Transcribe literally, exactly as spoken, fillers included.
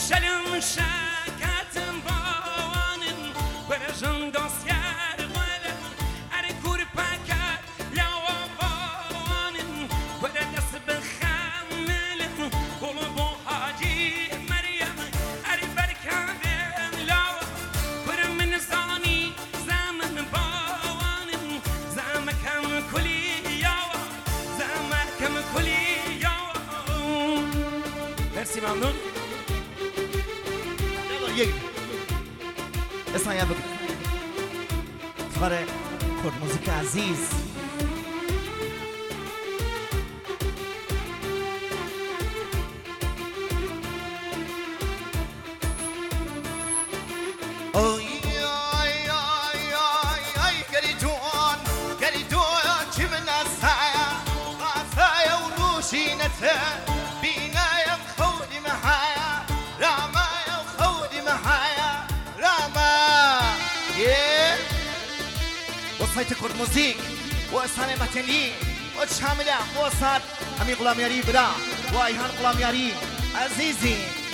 شلم شکتم باوانم برژن دستیار ولم اری کور پکر لوا باوانم بر دست بخملم قلب و حاجی مریم اری برکبم لوا بر من زانی زمن باوانم زمکم کلی یاوا زمکم کلی یاوا. مرسی ممنون. یک اسمایا بگو فقره کرد موزیک عزیز آی آی آی آی آی گری جوان گری جوان چی من نسایا قاسایا و روشینته بینایم خودی محایا رامایا و خودی محایا راما یه وصيت كرد موزيك وإسانة متني وشاملة وصاد أمي غلام ياري بلا وأيهان غلام ياري عزيزي